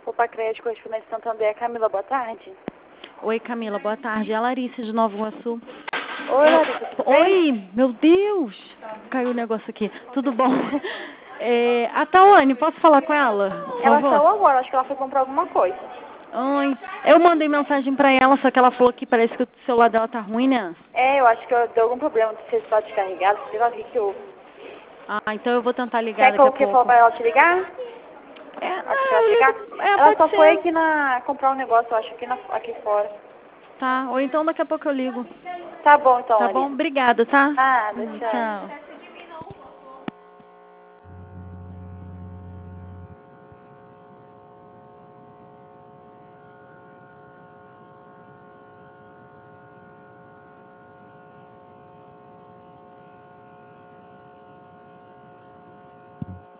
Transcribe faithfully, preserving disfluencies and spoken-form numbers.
Opa Crédito, correspondente Santander. Camila, boa tarde. Oi, Camila, boa tarde. É a Larissa de Nova Iguaçu. Oi, Larissa, tudo bem? Oi, meu Deus! Caiu o negócio aqui. Tudo bom? É, a Tawane, posso falar com ela? Por Ela favor? saiu agora, acho que ela foi comprar alguma coisa. Oi. Eu mandei mensagem pra ela, só que ela falou que parece que o celular dela tá ruim, né? É, eu acho que eu deu algum problema, não sei se está descarregado, sei lá o que que houve. Ah, então eu vou tentar ligar Quer que daqui a eu que pouco. falou pra ela te ligar? É, Acho que não, ela eu te ligar. ligo. É, Ela pode só ser. foi aqui na comprar um negócio, eu acho, aqui, na, aqui fora. Tá, ou então daqui a pouco eu ligo. Tá bom então, Tá bom? Larissa. Obrigada, tá? Nada, Hum, tchau. tchau.